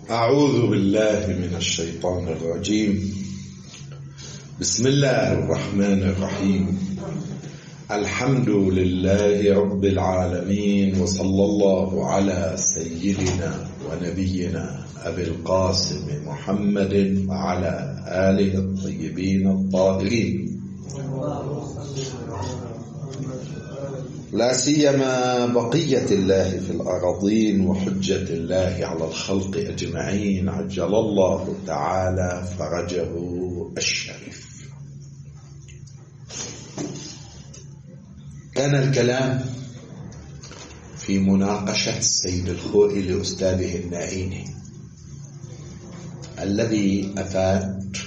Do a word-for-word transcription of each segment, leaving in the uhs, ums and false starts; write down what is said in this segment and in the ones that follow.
أعوذ بالله من الشيطان الرجيم. بسم الله الرحمن الرحيم. الحمد لله رب العالمين، وصلى الله على سيدنا ونبينا أبي القاسم محمد وعلى آله الطيبين الطاهرين، لا سيما بقية الله في الأراضين وحجة الله على الخلق أجمعين، عجل الله تعالى فرجه الشريف. كان الكلام في مناقشة السيد الخوئي لأستاذه النائيني الذي أفاد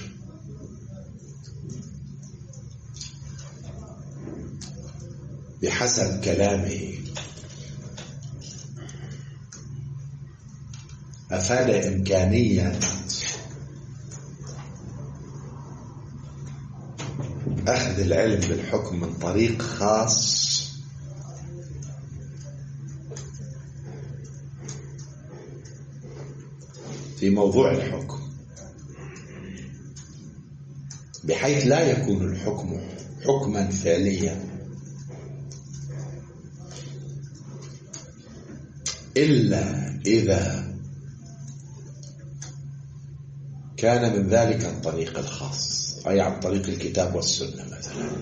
بحسب كلامه أفاد إمكانية أخذ العلم بالحكم من طريق خاص في موضوع الحكم، بحيث لا يكون الحكم حكما فعليا إلا إذا كان من ذلك الطريق الخاص، أي عن طريق الكتاب والسنة مثلا.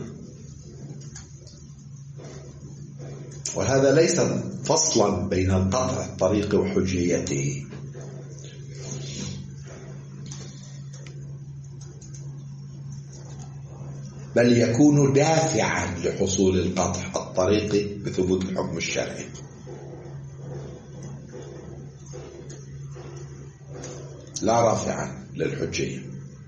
وهذا ليس فصلا بين القطع الطريق وحجيته، بل يكون دافعا لحصول القطع الطريقي بثبوت الحكم الشرعي. لا رافعا للحجية.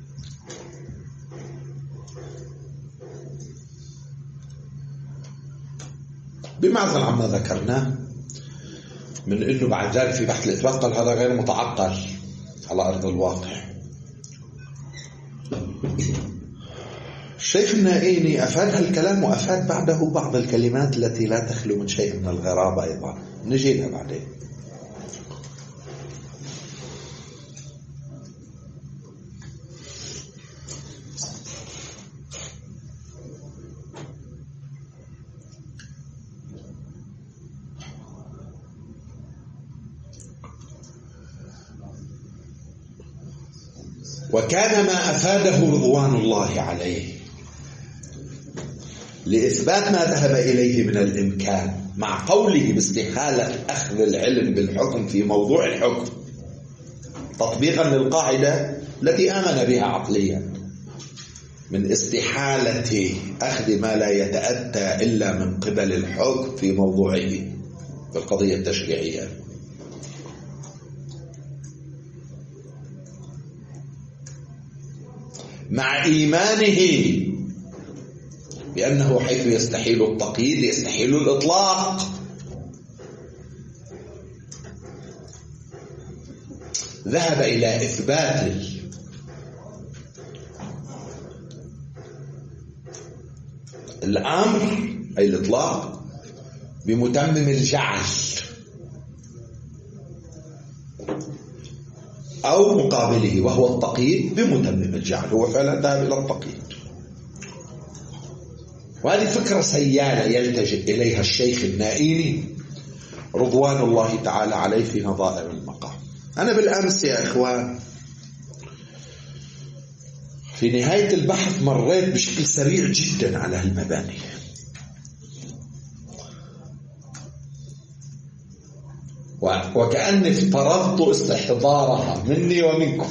بمعزل عما ذكرناه من أنه بعد ذلك في بحث الإثبات قال هذا غير متعقل على أرض الواقع. الشيخ النائيني أفاد هالكلام وأفاد بعده بعض الكلمات التي لا تخلو من شيء من الغرابة أيضا، نجي لها بعدين. وكان ما أفاده رضوان الله عليه لإثبات ما ذهب إليه من الإمكان، مع قوله باستحالة أخذ العلم بالحكم في موضوع الحكم، تطبيقا للقاعدة التي آمن بها عقليا من استحالة أخذ ما لا يتأتى إلا من قبل الحكم في موضوعه في القضية التشريعية. مع إيمانه بأنه حيث يستحيل التقييد يستحيل الإطلاق، ذهب إلى إثبات الأمر أي الإطلاق بمتمم الجعل، أو مقابله وهو التقييد بمتمم الجعل. هو فعلا ذهب إلى التقييد، وهذه فكرة سيالة يلتجئ إليها الشيخ النائيني رضوان الله تعالى عليه في نظائر المقام. أنا بالأمس يا إخوان في نهاية البحث مريت بشكل سريع جدا على هالمباني، وكأني افترضت استحضارها مني ومنكم.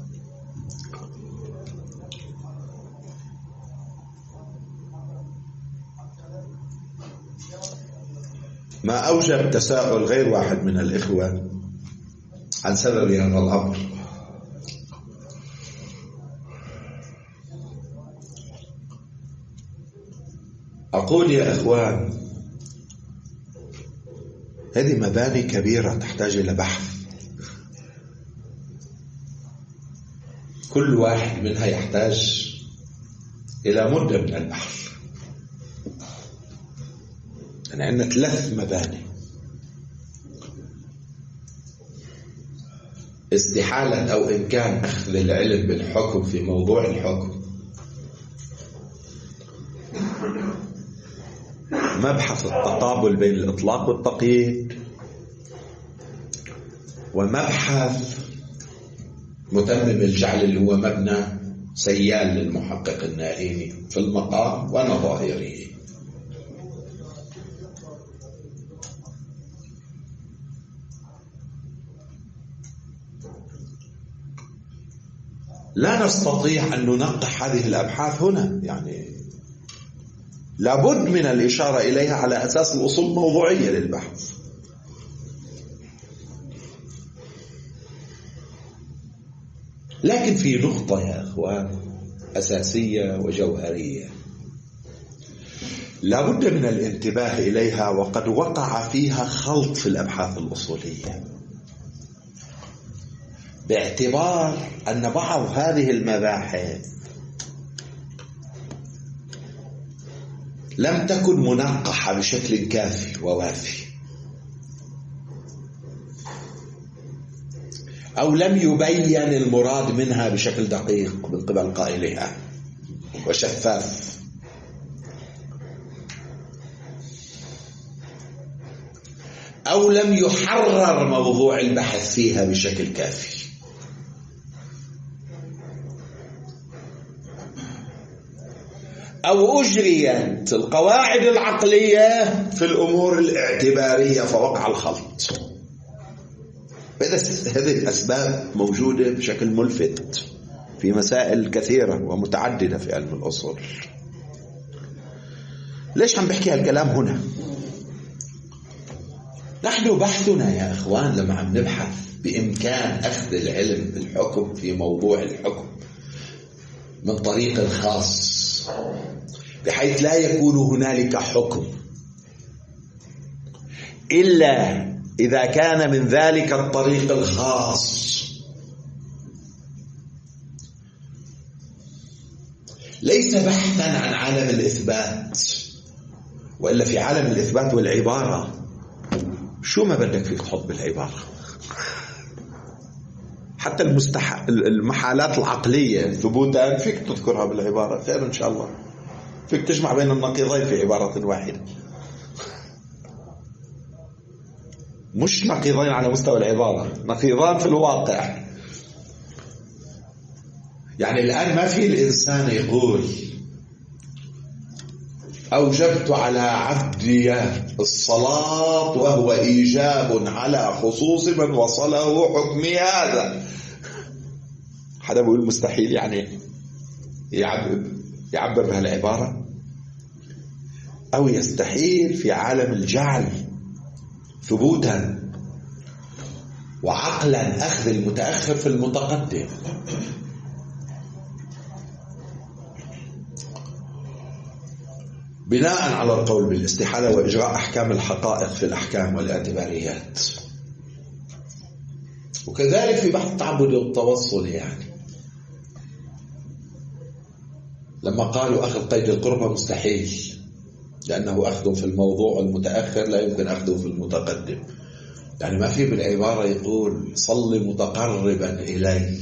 ما أوجب تساؤل غير واحد من الإخوة عن سبب هذا الأمر. أقول يا إخوان هذه مباني كبيرة تحتاج إلى بحث، كل واحد منها يحتاج إلى مدة من البحث. يعني عندنا ثلاث مباني، استحالة أو إمكان أخذ العلم بالحكم في موضوع الحكم مبحث التقابل بين الإطلاق والتقييد، ومبحث متمم الجعل اللي هو مبنى سيال للمحقق النائمي في المقام ونظائره. لا نستطيع أن ننقح هذه الأبحاث هنا، يعني لابد من الإشارة إليها على أساس الأصول الموضوعية للبحث. لكن في نقطة يا أخوان أساسية وجوهرية لابد من الانتباه إليها، وقد وقع فيها خلط في الأبحاث الأصولية، باعتبار أن بعض هذه المباحث لم تكن منقحة بشكل كافي ووافي، أو لم يبين المراد منها بشكل دقيق من قبل قائلها وشفاف، أو لم يحرر موضوع البحث فيها بشكل كافي. أو أجريت القواعد العقلية في الأمور الاعتبارية فوقع الخلط. هذه الأسباب موجودة بشكل ملفت في مسائل كثيرة ومتعددة في علم الأصول. ليش عم بحكي هالكلام هنا؟ نحن بحثنا يا إخوان لما عم نبحث بإمكان أخذ العلم بالحكم في موضوع الحكم من طريق خاص، بحيث لا يكون هنالك حكم إلا إذا كان من ذلك الطريق الخاص، ليس بحثا عن عالم الإثبات، وإلا في عالم الإثبات والعبارة شو ما بدك فيك تحط بالعبارة، حتى المستح... المحالات العقلية ثبوتا فيك تذكرها بالعبارة، خير إن شاء الله، فيك تجمع بين النقيضين في عبارة واحدة، مش نقيضين على مستوى العبارة، نقيضان في الواقع. يعني الآن ما في الإنسان يقول أوجبت على عبدي الصلاة وهو إيجاب على خصوص من وصله حكمي هذا. حدا بيقول مستحيل يعني يعبر, يعبر بهالعبارة، أو يستحيل في عالم الجعل ثبوتا وعقلا أخذ المتأخر في المتقدم. بناء على القول بالاستحالة وإجراء أحكام الحقائق في الأحكام والاعتباريات، وكذلك في بحث التعبد والتوصل، يعني لما قالوا أخذ قيد القربة مستحيل لأنه أخذه في الموضوع المتأخر لا يمكن أخذه في المتقدم، يعني ما في بالعبارة يقول صل متقربا إلي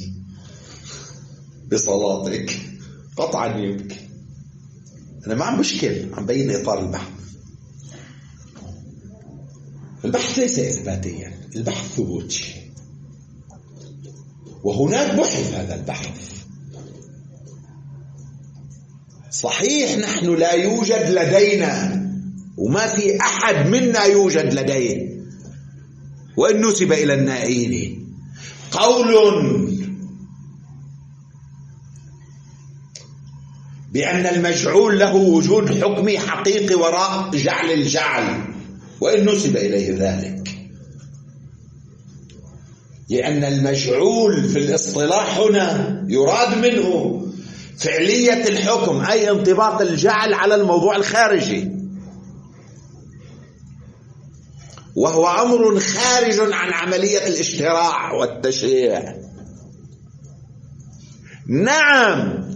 بصلاتك، قطعا يمكن. أنا ما عم بشكل، عم بين إطار البحث. البحث ليس إثباتيا، البحث ثبوتي، وهناك بحث هذا البحث. صحيح نحن لا يوجد لدينا، وما في أحد منا يوجد لديه، وإن نسب إلى النائين قول بأن المجعول له وجود حكمي حقيقي وراء جعل الجعل، وإن نسب إليه ذلك، لأن المجعول في الاصطلاح هنا يراد منه فعلية الحكم، أي انطباق الجعل على الموضوع الخارجي، وهو أمر خارج عن عملية الاشتراع والتشريع. نعم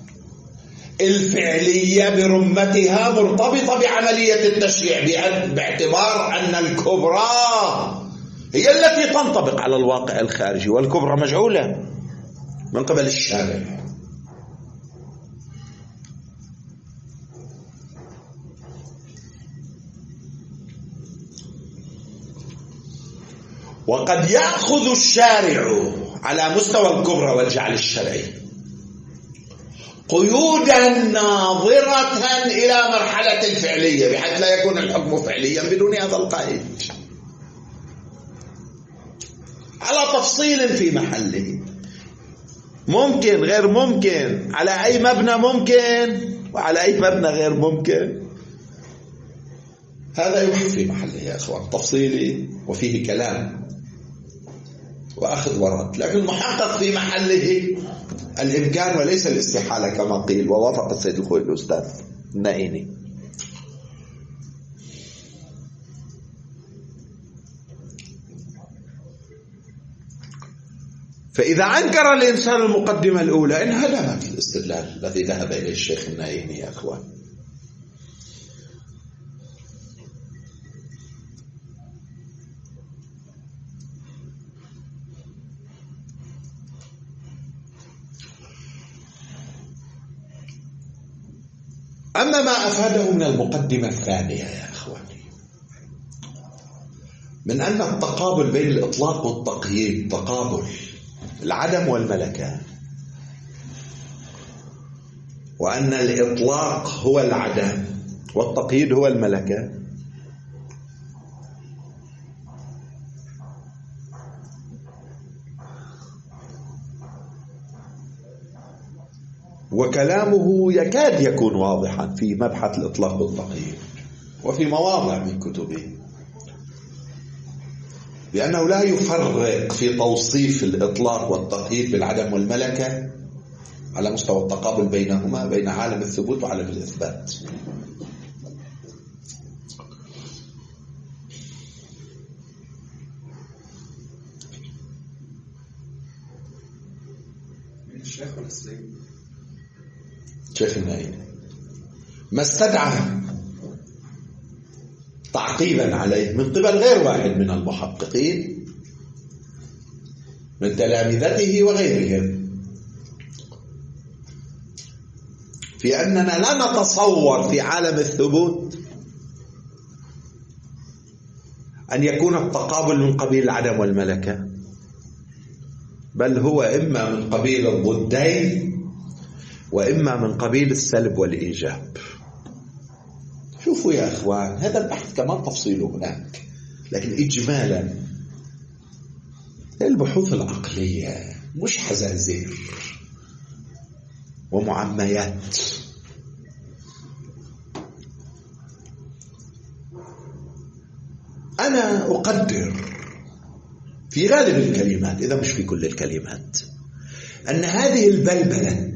الفعلية برمتها مرتبطة بعملية التشريع، باعتبار أن الكبرى هي التي تنطبق على الواقع الخارجي، والكبرى مجعولة من قبل الشارع. وقد يأخذ الشارع على مستوى الكبرى والجعل الشرعي قيودا ناظرة إلى مرحلة الفعلية، بحيث لا يكون الحكم فعليا بدون هذا القيد، على تفصيل في محله، ممكن غير ممكن، على أي مبنى ممكن وعلى أي مبنى غير ممكن. هذا يبحث في محله يا أخوان، تفصيلي وفيه كلام وأخذ ورد، لكن المحقق في محله الإمكان وليس الاستحالة كما قيل، ووافق السيد الخوي الأستاذ النائيني. فإذا أنكر الإنسان المقدمة الأولى انهدمت الاستدلال الذي ذهب إليه الشيخ النائيني يا أخوان. أما ما أفاده من المقدمة الثانية يا أخواني من أن التقابل بين الإطلاق والتقييد تقابل العدم والملكة، وأن الإطلاق هو العدم والتقييد هو الملكة، وكلامه يكاد يكون واضحا في مبحث الإطلاق والتقييد وفي مواضع من كتبه، بأنه لا يفرق في توصيف الإطلاق والتقييد بالعدم والملكة على مستوى التقابل بينهما، بين عالم الثبوت وعالم الإثبات. الشيخ والسيد شيخ النائيني ما استدعى تعقيبا عليه من قبل غير واحد من المحققين من تلامذته وغيرهم، في أننا لا نتصور في عالم الثبوت أن يكون التقابل من قبيل العدم والملكة، بل هو إما من قبيل الضدين وإما من قبيل السلب والإيجاب. شوفوا يا أخوان، هذا البحث كمان تفصيله هناك، لكن إجمالا البحوث العقلية مش حزازير ومعميات. أنا أقدر في غالب الكلمات إذا مش في كل الكلمات أن هذه البلبلة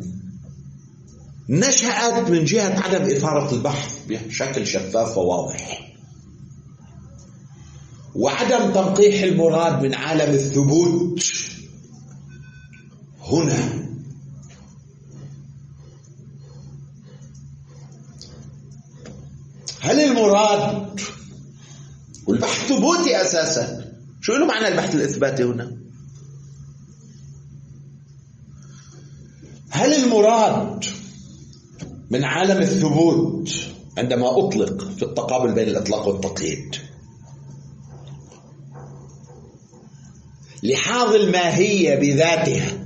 نشأت من جهة عدم إثارة البحث بشكل شفاف وواضح، وعدم تنقيح المراد من عالم الثبوت هنا. هل المراد والبحث ثبوتي أساسا؟ شو له معنى البحث الإثباتي هنا؟ هل المراد من عالم الثبوت عندما أطلق في التقابل بين الإطلاق والتقييد لحاظ الماهية بذاتها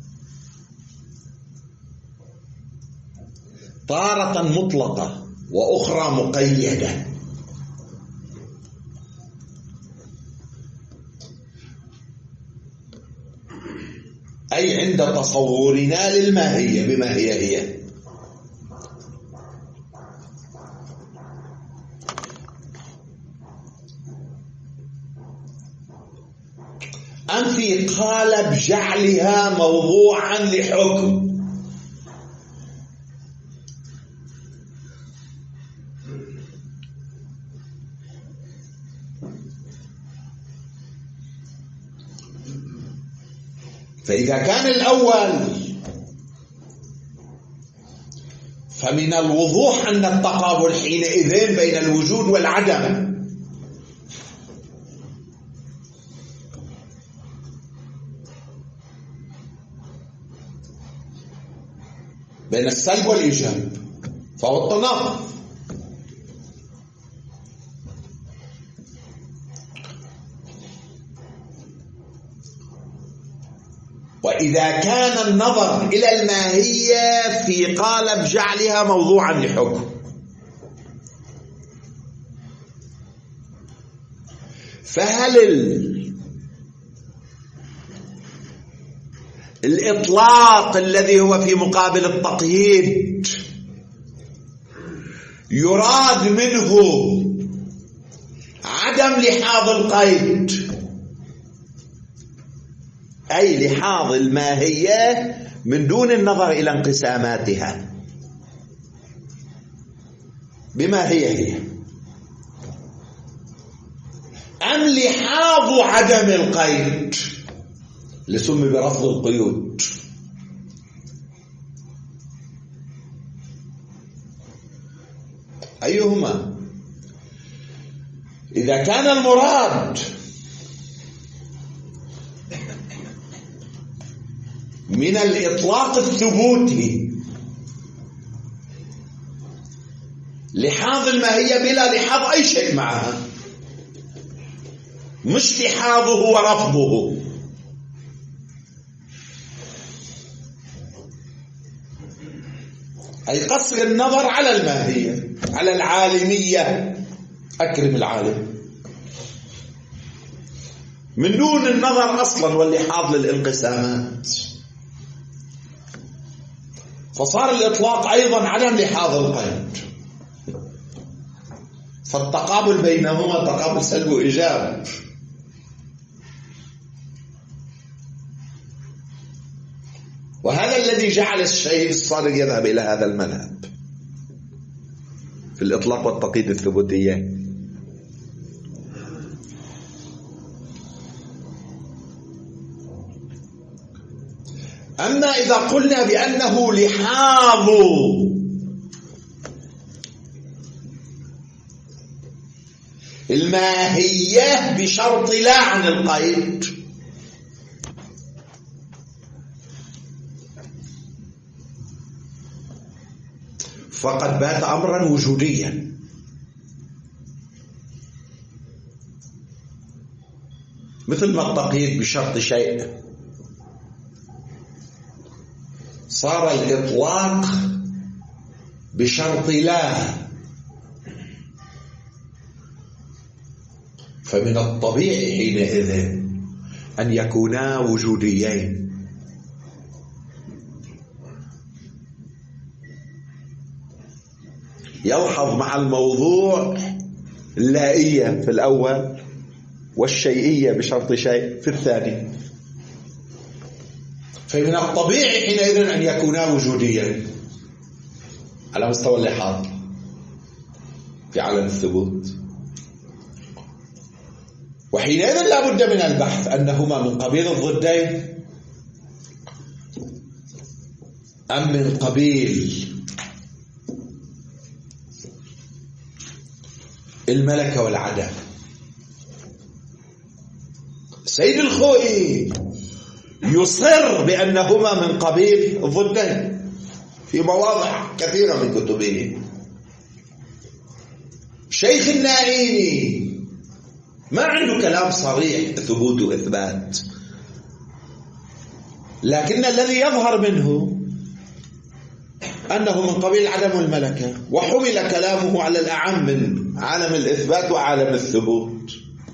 تارة مطلقة وأخرى مقيدة، أي عند تصورنا للماهية بما هي هي، أم في قالب جعلها موضوعا لحكم؟ فإذا كان الأول فمن الوضوح أن التقابل حينئذ بين الوجود والعدم، بين السلب والإيجاب، فهو التناقض. وإذا كان النظر إلى الماهية في قالب جعلها موضوعا لحكم، فهل الإطلاق الذي هو في مقابل التقييد يراد منه عدم لحاظ القيد، أي لحاظ الماهية من دون النظر إلى انقساماتها بما هي هي، أم لحاظ عدم القيد لسمي برفض القيود؟ أيهما؟ إذا كان المراد من الإطلاق الثبوتي لحاظ الماهية بلا لحاظ أي شيء معها، مش لحاظه ورفضه، أي قصر النظر على الماهية، على العالمية، أكرم العالم، من دون النظر أصلا واللحاظ للانقسامات، فصار الإطلاق أيضا عدم لحاظ القيد، فالتقابل بينهما تقابل سلب وإيجاب. وهذا الذي جعل الشيخ الصادق يذهب إلى هذا المذهب في الإطلاق والتقييد الثبوتيين. أما إذا قلنا بأنه لحاظ الماهية بشرط لا عن القيد، فقد بات أمرا وجوديا، مثل ما التقييد بشرط شيء، صار الإطلاق بشرط لا، فمن الطبيعي حينئذ أن يكونا وجوديين. يلحظ مع الموضوع اللائية في الأول والشيئية بشرط شيء في الثاني، فمن الطبيعي حينئذ أن يكونا وجوديين على مستوى اللحاظ في عالم الثبوت. وحينئذ لا بد من البحث أنهما من قبيل الضدين أم من قبيل الملكة والعدم. سيد الخوئي يصر بأنهما من قبيل الضدين في مواضع كثيرة من كتبه. شيخ النائيني ما عنده كلام صريح ثبوت وإثبات، لكن الذي يظهر منه أنه من قبيل عدم الملكة، وحمل كلامه على الأعم من عالم الإثبات وعالم الثبوت.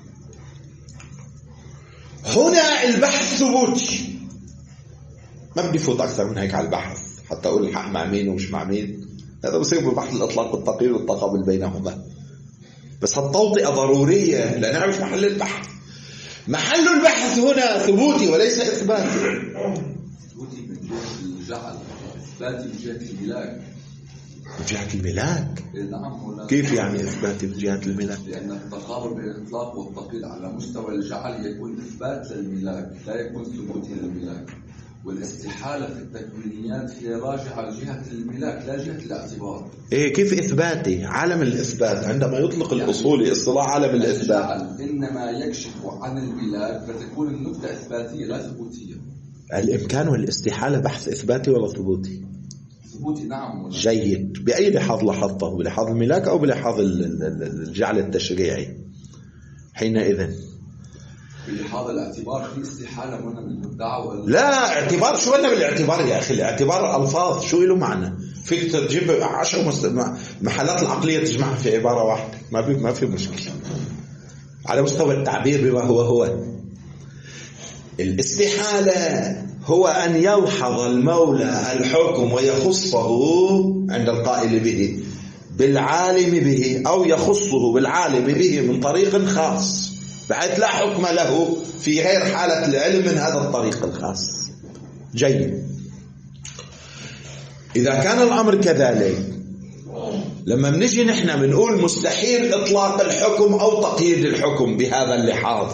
هنا البحث ثبوتي، ما بدي فوت أكثر من هيك على البحث حتى أقول الحق مع مين ومش مع مين، هذا بصير ببحث الإطلاق والتقييد والتقابل بينهما، بس التوطئة ضرورية لنعرف محل البحث. محل البحث هنا ثبوتي وليس إثباتي. ثبوتي من جهة الجعل، إثباتي من جهة الملاك. من جهة الملاك؟ نعم. كيف يعني إثباتي من جهة الملاك؟ لأن التقابل بين الإطلاق والتقييد على مستوى الجعل يكون إثبات للملاك، لا يكون ثبوتي للملاك. والاستحالة في التكوينيات هي راجعة لجهة الملاك لا جهة الاعتبار. إيه كيف إثباتي؟ عالم الإثبات عندما يطلق يعني الأصولي اصطلاح عالم الإثبات إنما يكشف عن الملاك فتكون النقطة إثباتية لا ثبوتية. الإمكان والاستحالة بحث إثباتي ولا ثبوتي؟ ثبوتي نعم. جيد. بأي لحاظ لاحظته؟ بلحاظ الملاك أو بلحاظ الجعل التشريعي؟ حينئذ بلحاظ الاعتبار في استحالة منا من الدعوة. لا اعتبار، شو بدنا بالاعتبار يا أخي؟ الاعتبار ألفاظ شو له معنى؟ فيك تجيب عشر محلات العقلية تجمعها في عبارة واحدة، ما في ما في مشكلة على مستوى التعبير بما هو هو. الاستحالة هو أن يلحظ المولى الحكم ويخصه عند القائل به بالعالم به، أو يخصه بالعالم به من طريق خاص بحيث لا حكم له في غير حالة العلم من هذا الطريق الخاص. جيد. إذا كان الأمر كذلك، لما بنجي نحن بنقول مستحيل إطلاق الحكم أو تقييد الحكم بهذا اللحاظ،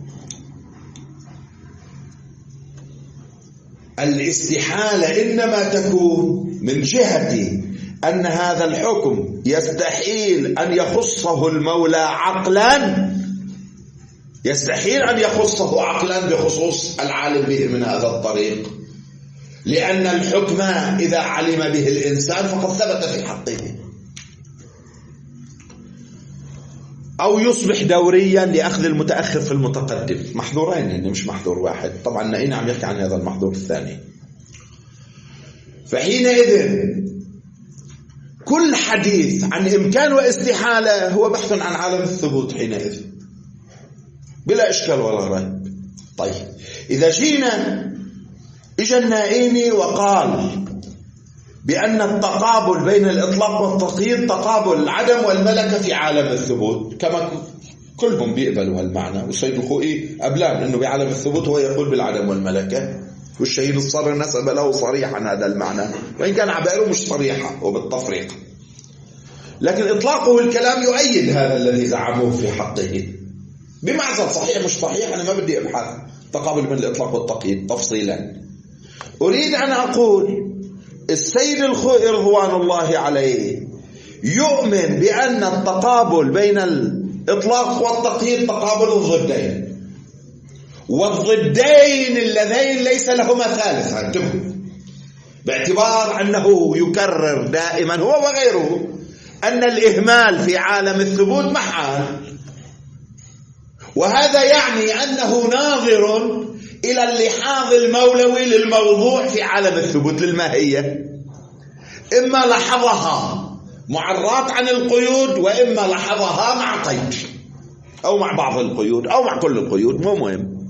الاستحالة إنما تكون من جهة أن هذا الحكم يستحيل أن يخصه المولى عقلا، يستحيل أن يخصه عقلا بخصوص العالم به من هذا الطريق، لأن الحكم إذا علم به الإنسان فقد ثبت في حقه. أو يصبح دوريا لأخذ المتأخر في المتقدم. محظورين يعني مش محظور واحد. طبعا نائين عم يحكي عن هذا المحظور الثاني. فحينئذ كل حديث عن إمكان واستحالة هو بحث عن عالم الثبوت حينئذ بلا إشكال ولا ريب. طيب إذا جينا إجا النائيني وقال بأن التقابل بين الإطلاق والتقييد تقابل العدم والملكة في عالم الثبوت، كما كلهم بيقبلوا هالمعنى، والسيد الخوئي أبلان أنه بعالم الثبوت هو يقول بالعدم والملكة، والشهيد الصار نسب له صريحا هذا المعنى، وإن كان عبائره مش صريحة وبالتفريق، لكن إطلاقه الكلام يؤيد هذا الذي زعموه في حقه بمعزل صحيح مش صحيح. أنا ما بدي أبحث تقابل بين الإطلاق والتقييد تفصيلا. أريد أن أقول السيد الخوئي رضوان الله عليه يؤمن بأن التقابل بين الإطلاق والتقييد تقابل الضدين، والضدين اللذين ليس لهما ثالث، انتبهوا، باعتبار أنه يكرر دائما هو وغيره أن الإهمال في عالم الثبوت محال، وهذا يعني أنه ناظر إلى اللحاظ المولوي للموضوع في عالم الثبوت للماهية، إما لحظها معرات عن القيود، وإما لحظها مع قيد أو مع بعض القيود أو مع كل القيود، مو مهم.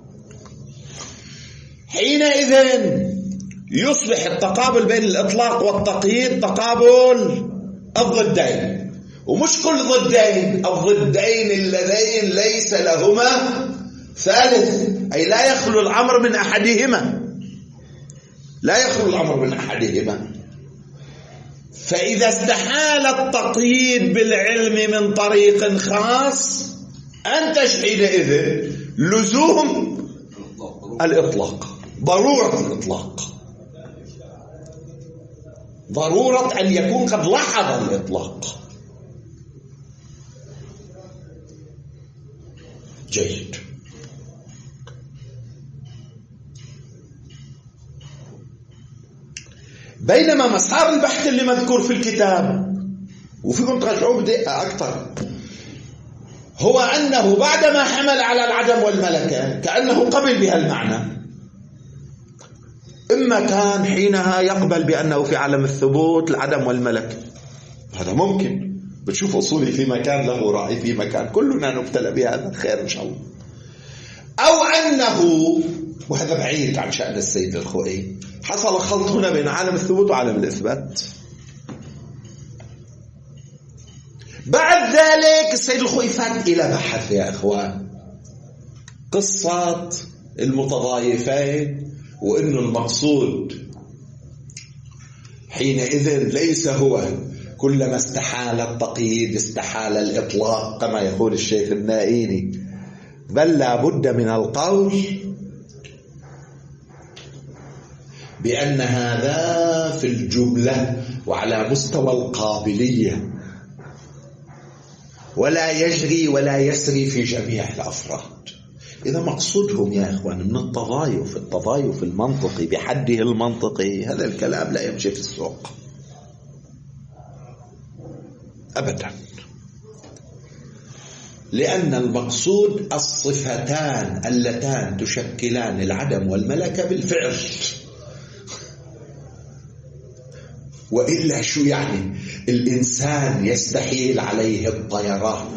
حينئذ يصبح التقابل بين الإطلاق والتقييد تقابل الضدين، ومش كل ضدين، الضدين اللذين ليس لهما ثالث، أي لا يخلو الأمر من أحدهما، لا يخلو الأمر من أحدهما. فإذا استحال التقييد بالعلم من طريق خاص أنتج حينئذ لزوم الإطلاق، ضرورة الإطلاق، ضرورة أن يكون قد لحظ الإطلاق. جيد. بينما مسار البحث اللي مذكور في الكتاب وفيكم ترجعوه بدقة أكثر هو أنه بعدما حمل على العدم والملكة كأنه قبل بها المعنى، إما كان حينها يقبل بأنه في عالم الثبوت العدم والملكة، هذا ممكن، بتشوف أصولي في مكان له رأي في مكان، كلنا نبتلى بهذا، خير إن شاء الله. أو أنه، وهذا بعيد عن شأن السيد الخوئي، حصل خلط هنا بين عالم الثبوت وعالم الإثبات. بعد ذلك السيد الخوئي فات إلى بحث يا إخوان قصة المتضايفين، وإنه المقصود حينئذ ليس هو كلما استحال التقييد استحال الإطلاق كما يقول الشيخ النائيني، بل لا بد من القول بأن هذا في الجملة وعلى مستوى القابلية، ولا يجري ولا يسري في جميع الأفراد. إذا مقصودهم يا إخوان من التضايف التضايف المنطقي بحده المنطقي، هذا الكلام لا يمشي في السوق أبدا، لأن المقصود الصفتان اللتان تشكلان العدم والملكة بالفعل. وإلا شو يعني الإنسان يستحيل عليه الطيران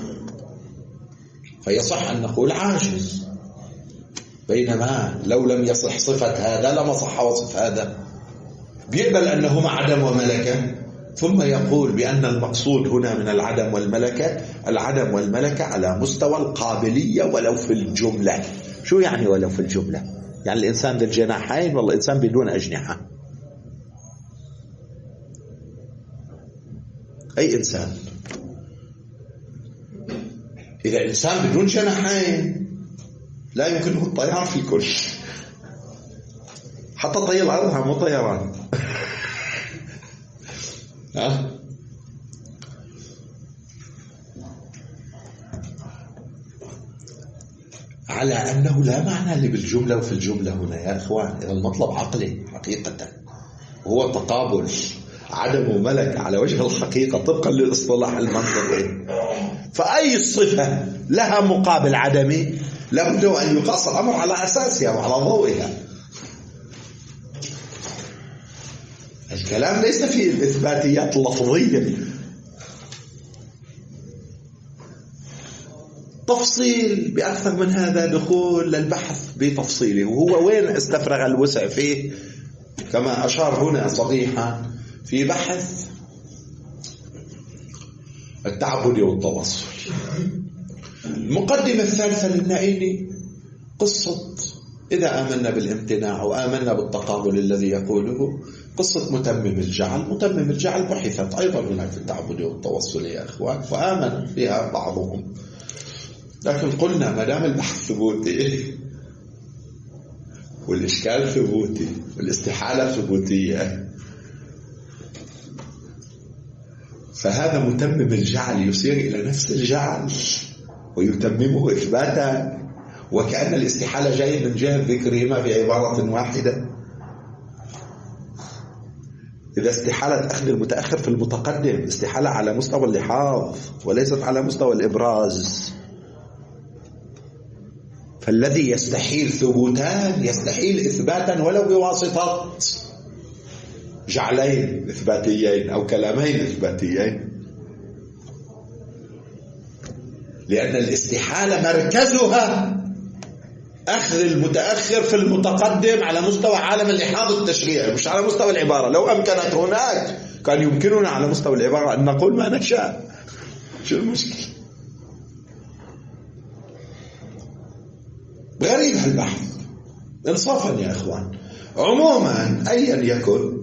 فيصح أن نقول عاجز، بينما لو لم يصح صفة هذا لما صح وصف هذا. بيقبل أنهما عدم وملكة، ثم يقول بأن المقصود هنا من العدم والملكة العدم والملكة على مستوى القابلية ولو في الجملة. شو يعني ولو في الجملة؟ يعني الإنسان ذو الجناحين والله إنسان بدون أجنحة. أي إنسان؟ إذا إنسان بدون جناحين لا يمكنه الطيران في الكل، حتى طي الأرض مو طيران. ها؟ على أنه لا معنى اللي بالجملة وفي الجملة هنا يا إخوان. إذا المطلب عقلي حقيقة، هو تقابل عدم وملك على وجه الحقيقة طبقا للاصطلاح المنطقي. فأي صفة لها مقابل عدمي لابد أن يقاس الأمر على أساسها وعلى ضوئها. الكلام ليس فيه الإثباتيات اللفظية، تفصيل بأكثر من هذا، دخول للبحث بتفصيله. وهو وين استفرغ الوسع فيه كما أشار هنا صريحا في بحث التعبد والتوصل. المقدمة الثالثة للنائيني قصة إذا آمنا بالامتناع وآمنا بالتقابل الذي يقوله، قصة متمم الجعل. متمم الجعل بحثت أيضا هناك في التعبد والتوصل يا أخوان، فآمن فيها بعضهم، لكن قلنا ما دام البحث ثبوتي والإشكال ثبوتي والاستحالة ثبوتية، فهذا متمم الجعل يصير إلى نفس الجعل ويتممه إثباتا، وكأن الاستحالة جاية من جهة ذكرهما في عبارة واحدة. إذا استحالة أخذ المتأخر في المتقدم، استحالة على مستوى اللحاظ وليست على مستوى الإبراز. فالذي يستحيل ثبوتان يستحيل إثباتا ولو بواسطة جعلين إثباتيين أو كلامين إثباتيين، لأن الاستحالة مركزها أخذ المتأخر في المتقدم على مستوى عالم اللحاظ التشريعي مش على مستوى العبارة. لو أمكنت هناك كان يمكننا على مستوى العبارة أن نقول ما نشاء. شو المشكلة؟ غريب هالبحث انصافا يا إخوان. عموما أيا يكن،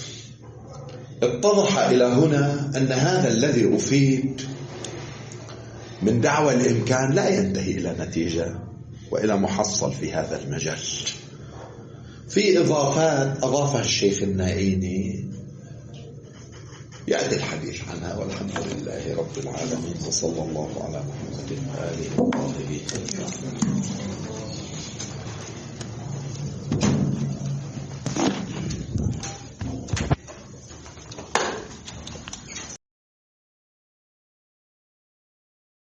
اتضح إلى هنا أن هذا الذي أفيد من دعوى الإمكان لا ينتهي إلى نتيجة وإلى محصل في هذا المجال. في إضافات أضافها الشيخ النائيني يأتي الحديث عنها، والحمد لله رب العالمين، وصلى الله على محمد وآله.